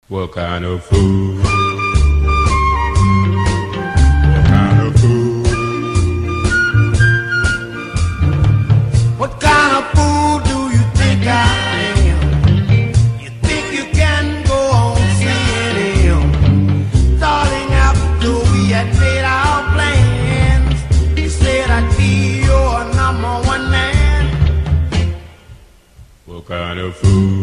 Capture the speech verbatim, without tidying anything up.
What kind of fool? What kind of fool? What kind of fool do you think I am? You think you can go on seeing him? Darling, after we had made our plans, you said I'd be your number one man. What kind of fool?